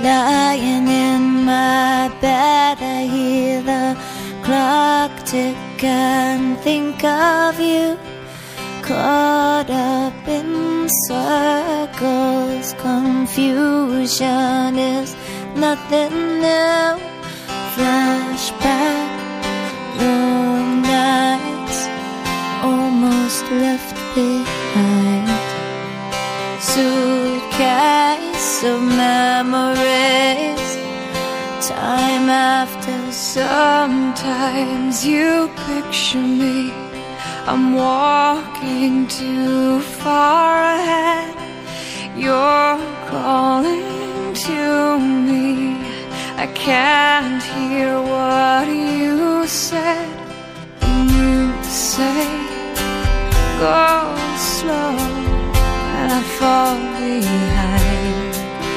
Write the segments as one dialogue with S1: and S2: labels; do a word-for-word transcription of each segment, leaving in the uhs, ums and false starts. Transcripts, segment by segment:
S1: Lying in my bed, I hear the clock tick and think of you. Caught up in circles, confusion is nothing new. Flashback, long nights almost left behind. Suitcase of memories, time after. Sometimes you picture me, I'm walking too far ahead. You're calling to me, I can't hear what you said. You say, go slow, and I fall behind.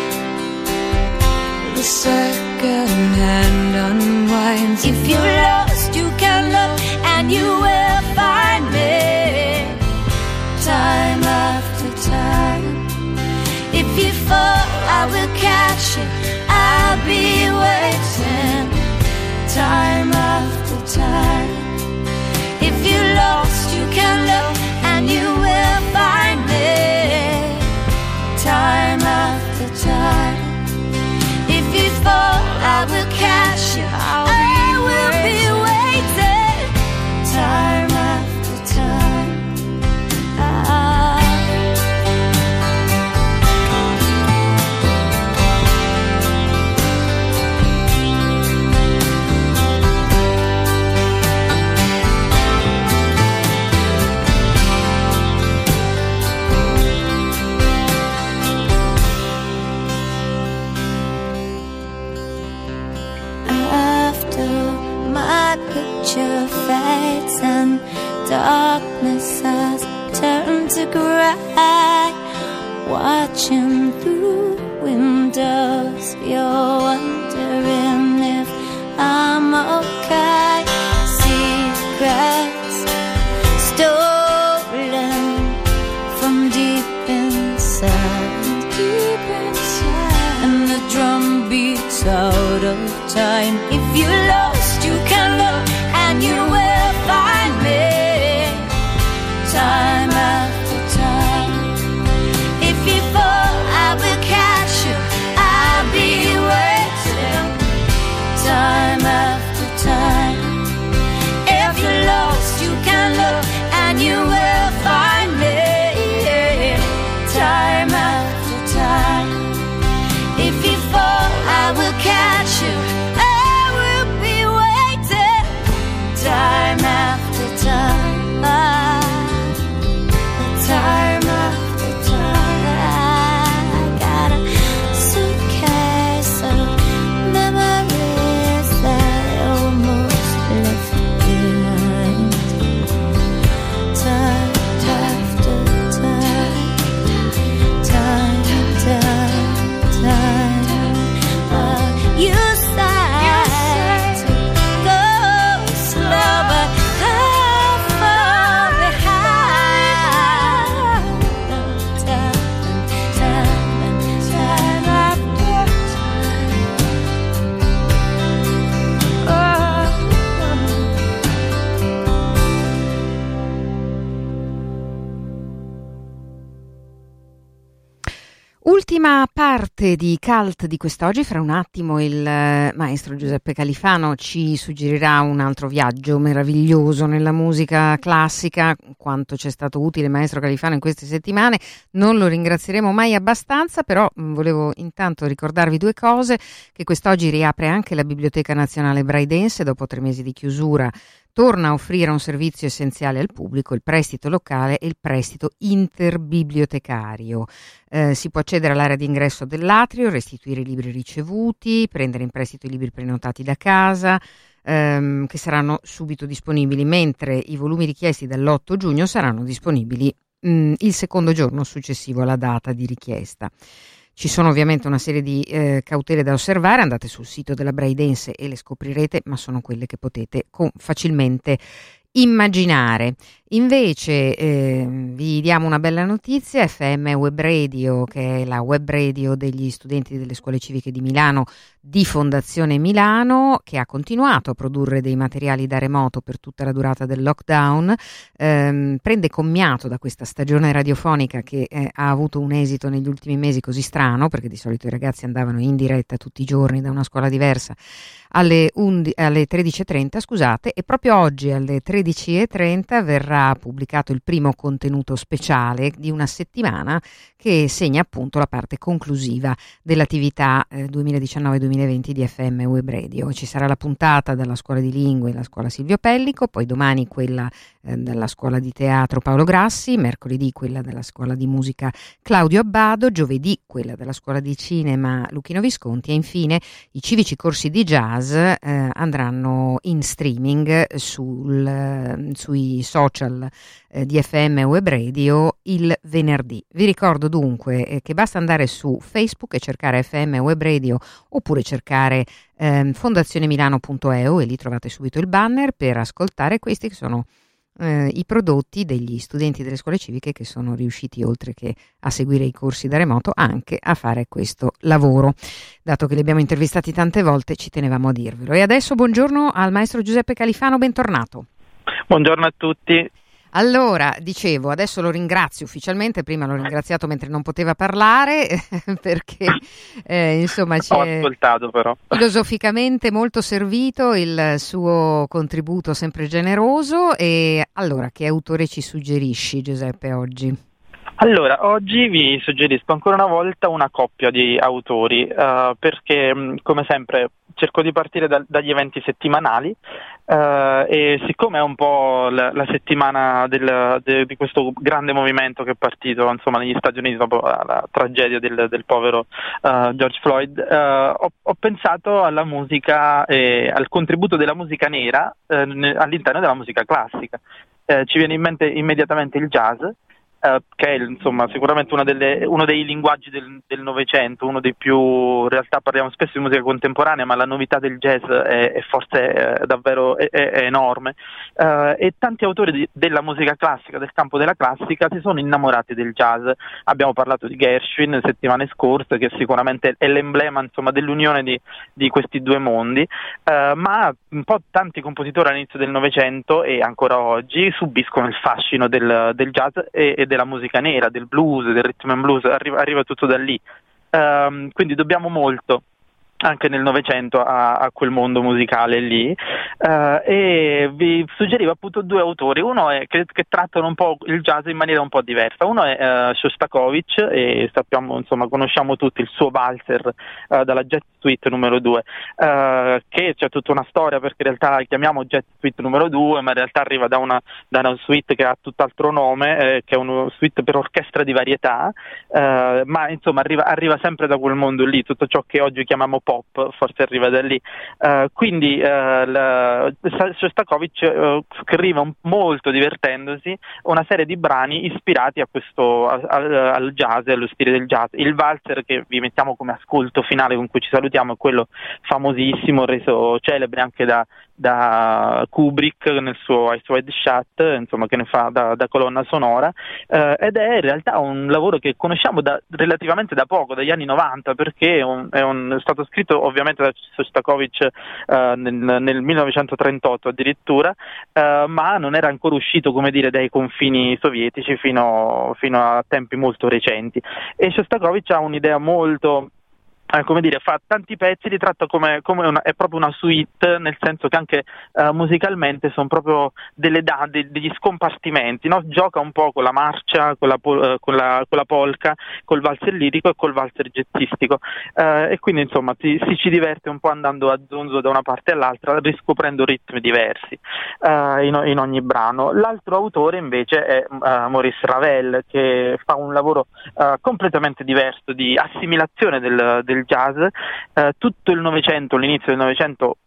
S1: The second hand unwinds. If you're lost, you can look and you will find me. Time after time. If you fall, I will catch you, I'll be waiting. Time after time. If you're lost, you can look and you will find me. Time after time. If you fall, I will catch you, I'll I will be waiting. Time after time. Ah. Picture fades and darkness has turned to grey. Watching through windows, you're wondering if I'm okay. Secrets stolen from deep inside, deep inside, and the drum beats out of time. If you're lost, you can look and you will find me. Time after time. If you fall, I will catch you, I'll be waiting. Time after time. If you're lost, you can look and you will find me. Time after time. If you fall, I will catch you, time after time, ah, time after time. I got a suitcase of memories that I almost left behind. Time after time, time after time. Uh, you
S2: Ultima parte di Cult di quest'oggi. Fra un attimo il maestro Giuseppe Califano ci suggerirà un altro viaggio meraviglioso nella musica classica. Quanto ci è stato utile il maestro Califano in queste settimane non lo ringrazieremo mai abbastanza, però volevo intanto ricordarvi due cose: che quest'oggi riapre anche la Biblioteca Nazionale Braidense dopo tre mesi di chiusura. Torna a offrire un servizio essenziale al pubblico, il prestito locale e il prestito interbibliotecario. Eh, si può accedere all'area di ingresso dell'atrio, restituire i libri ricevuti, prendere in prestito i libri prenotati da casa, ehm, che saranno subito disponibili, mentre i volumi richiesti dall'otto giugno saranno disponibili mh, il secondo giorno successivo alla data di richiesta. Ci sono ovviamente una serie di eh, cautele da osservare, andate sul sito della Braidense e le scoprirete, ma sono quelle che potete con, facilmente immaginare. Invece eh, vi diamo una bella notizia: F M Web Radio, che è la web radio degli studenti delle scuole civiche di Milano di Fondazione Milano, che ha continuato a produrre dei materiali da remoto per tutta la durata del lockdown, ehm, prende commiato da questa stagione radiofonica che eh, ha avuto un esito negli ultimi mesi così strano, perché di solito i ragazzi andavano in diretta tutti i giorni da una scuola diversa alle, undi- alle tredici e trenta, scusate, e proprio oggi alle tredici e trenta verrà pubblicato il primo contenuto speciale di una settimana che segna appunto la parte conclusiva dell'attività eh, duemiladiciannove duemilaventi di F M Web Radio. Ci sarà la puntata dalla scuola di lingue, la scuola Silvio Pellico, poi domani quella eh, della scuola di teatro Paolo Grassi, mercoledì quella della scuola di musica Claudio Abbado, giovedì quella della scuola di cinema Luchino Visconti e infine i civici corsi di jazz eh, andranno in streaming sul, eh, sui social eh, di F M Web Radio il venerdì. Vi ricordo dunque eh, che basta andare su Facebook e cercare F M Web Radio oppure cercare eh, fondazionemilano punto e u e lì trovate subito il banner per ascoltare questi che sono eh, i prodotti degli studenti delle scuole civiche che sono riusciti, oltre che a seguire i corsi da remoto, anche a fare questo lavoro. Dato che li abbiamo intervistati tante volte, ci tenevamo a dirvelo. E adesso buongiorno al maestro Giuseppe Califano, bentornato.
S3: Buongiorno a tutti.
S2: Allora, dicevo, adesso lo ringrazio ufficialmente, prima l'ho ringraziato mentre non poteva parlare, perché eh, insomma ci
S3: Ho
S2: è
S3: ascoltato però.
S2: filosoficamente molto servito il suo contributo sempre generoso. E allora, che autore ci suggerisci, Giuseppe, oggi?
S3: Allora, oggi vi suggerisco ancora una volta una coppia di autori, uh, perché come sempre cerco di partire da, dagli eventi settimanali uh, e siccome è un po' la, la settimana del, de, di questo grande movimento che è partito insomma negli Stati Uniti dopo la, la tragedia del, del povero uh, George Floyd, uh, ho, ho pensato alla musica e al contributo della musica nera uh, all'interno della musica classica. Uh, ci viene in mente immediatamente il jazz, Uh, che è insomma sicuramente una delle, uno dei linguaggi del, del Novecento, uno dei più, in realtà parliamo spesso di musica contemporanea, ma la novità del jazz è, è forse è davvero è, è enorme, uh, e tanti autori di, della musica classica, del campo della classica, si sono innamorati del jazz. Abbiamo parlato di Gershwin settimane scorse, che sicuramente è l'emblema insomma dell'unione di, di questi due mondi, uh, ma un po' tanti compositori all'inizio del Novecento e ancora oggi subiscono il fascino del, del jazz e, e della musica nera, del blues, del rhythm and blues, arriva, arriva tutto da lì. Um, quindi dobbiamo molto anche nel Novecento a, a quel mondo musicale lì, uh, e vi suggerivo appunto due autori, uno è che, che trattano un po' il jazz in maniera un po' diversa. Uno è uh, Shostakovich, e sappiamo, insomma, conosciamo tutti il suo valzer uh, dalla Jazz Suite numero due, uh, che c'è tutta una storia, perché in realtà la chiamiamo Jazz Suite numero due, ma in realtà arriva da una, da una suite che ha tutt'altro nome, eh, che è una suite per orchestra di varietà, uh, ma insomma arriva, arriva sempre da quel mondo lì. Tutto ciò che oggi chiamiamo pop forse arriva da lì. Uh, quindi uh, Shostakovich uh, scrive un, molto divertendosi una serie di brani ispirati a questo a, a, al jazz e allo stile del jazz. Il valzer che vi mettiamo come ascolto finale con cui ci salutiamo è quello famosissimo, reso celebre anche da, da Kubrick nel suo Eyes Wide Shut, insomma, che ne fa da, da colonna sonora, uh, ed è in realtà un lavoro che conosciamo da, relativamente da poco, dagli anni novanta, perché è, un, è, un, è stato scritto ovviamente da Shostakovich uh, nel, nel millenovecentotrentotto addirittura, uh, ma non era ancora uscito, come dire, dai confini sovietici fino, fino a tempi molto recenti. E Shostakovich ha un'idea molto Eh, come dire, fa tanti pezzi, li tratta come, come una, è proprio una suite, nel senso che anche uh, musicalmente sono proprio delle da, de, degli scompartimenti, no? Gioca un po' con la marcia, con la, uh, con la, con la polka, col valzer lirico e col valzer jazzistico, uh, e quindi insomma si, si ci diverte un po' andando a zonzo da una parte all'altra, riscoprendo ritmi diversi uh, in, in ogni brano. L'altro autore invece è uh, Maurice Ravel, che fa un lavoro uh, completamente diverso di assimilazione del, del jazz. Uh, tutto il Novecento, l'inizio del Novecento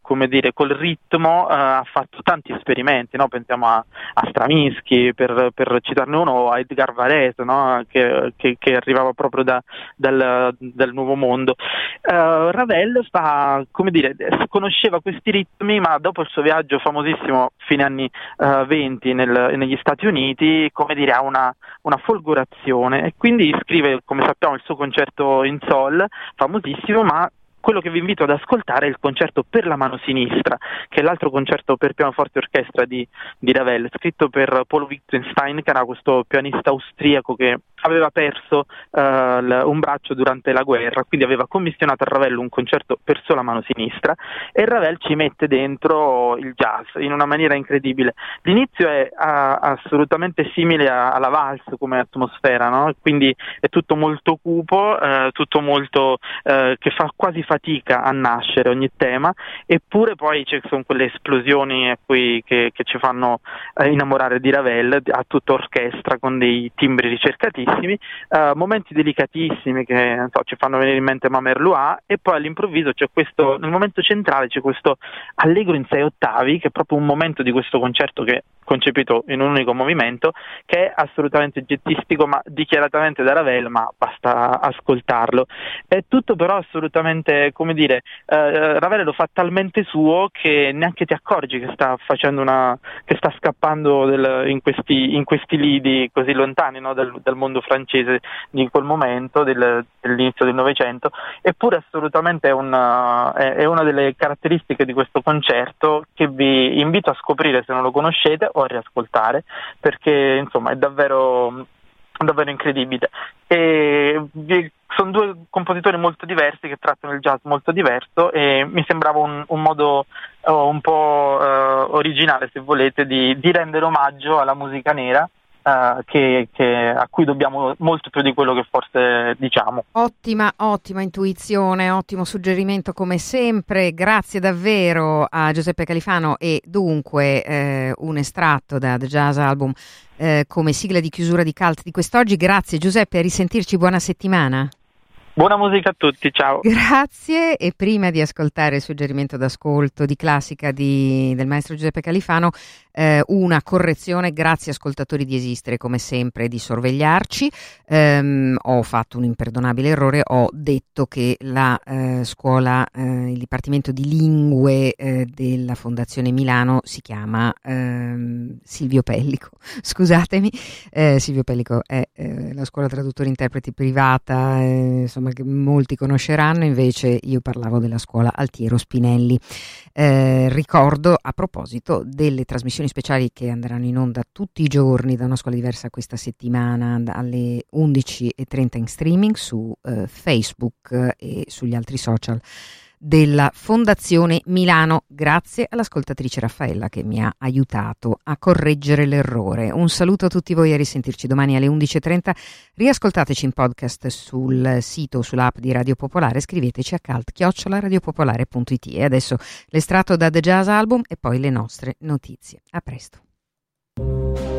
S3: come dire, col ritmo eh, ha fatto tanti esperimenti, no? Pensiamo a, a Stravinsky, per, per citarne uno, o a Edgar Varese, no? che, che, che arrivava proprio da, dal, dal Nuovo Mondo. Uh, Ravel fa, come dire, conosceva questi ritmi, ma dopo il suo viaggio famosissimo fine anni uh, venti nel, negli Stati Uniti, come dire, ha una, una folgorazione, e quindi scrive, come sappiamo, il suo concerto in sol, famosissimo, ma quello che vi invito ad ascoltare è il concerto per la mano sinistra, che è l'altro concerto per pianoforte e orchestra di, di Ravel, scritto per Paul Wittgenstein, che era questo pianista austriaco che aveva perso uh, l- un braccio durante la guerra, quindi aveva commissionato a Ravel un concerto per sola mano sinistra, e Ravel ci mette dentro il jazz in una maniera incredibile. L'inizio è a- assolutamente simile a- alla valse come atmosfera, no? Quindi è tutto molto cupo, eh, tutto molto eh, che fa quasi fatica a nascere ogni tema, eppure poi ci sono quelle esplosioni a cui, che, che ci fanno eh, innamorare di Ravel, a tutta orchestra con dei timbri ricercatissimi. Uh, momenti delicatissimi che non so, ci fanno venire in mente Mamerlois, e poi all'improvviso c'è questo, nel momento centrale c'è questo allegro in sei ottavi, che è proprio un momento di questo concerto che è concepito in un unico movimento, che è assolutamente jazzistico, ma dichiaratamente da Ravel, ma basta ascoltarlo. È tutto però assolutamente, come dire, uh, Ravel lo fa talmente suo che neanche ti accorgi che sta facendo una, che sta scappando del, in questi in questi lidi così lontani, no, dal, dal mondo francese di quel momento, del, dell'inizio del Novecento. Eppure assolutamente è una, è, è una delle caratteristiche di questo concerto che vi invito a scoprire se non lo conoscete, o a riascoltare, perché insomma è davvero davvero incredibile. E vi, sono due compositori molto diversi che trattano il jazz molto diverso, e mi sembrava un, un modo uh, un po' uh, originale, se volete, di, di rendere omaggio alla musica nera, Uh, che, che, a cui dobbiamo molto più di quello che forse diciamo.
S2: Ottima, ottima intuizione, ottimo suggerimento come sempre, grazie davvero a Giuseppe Califano. E dunque eh, un estratto da The Jazz Album eh, come sigla di chiusura di Cult di quest'oggi. Grazie Giuseppe, a risentirci, buona settimana.
S3: Buona musica a tutti, ciao.
S2: Grazie. E prima di ascoltare il suggerimento d'ascolto di classica di, del maestro Giuseppe Califano, eh, una correzione: grazie ascoltatori di esistere come sempre, di sorvegliarci. Um, ho fatto un imperdonabile errore, ho detto che la eh, scuola, eh, il Dipartimento di Lingue eh, della Fondazione Milano si chiama eh, Silvio Pellico. Scusatemi, eh, Silvio Pellico è eh, la scuola traduttori interpreti privata, eh, insomma, che molti conosceranno. Invece io parlavo della scuola Altiero Spinelli. Eh, ricordo, a proposito, delle trasmissioni speciali che andranno in onda tutti i giorni da una scuola diversa questa settimana, alle undici e trenta in streaming su eh, Facebook e sugli altri social della Fondazione Milano. Grazie all'ascoltatrice Raffaella che mi ha aiutato a correggere l'errore. Un saluto a tutti voi, a risentirci domani alle undici e trenta. Riascoltateci in podcast sul sito o sull'app di Radio Popolare, scriveteci a cult chiocciola radiopopolare punto it. E adesso l'estratto da The Jazz Album e poi le nostre notizie. A presto.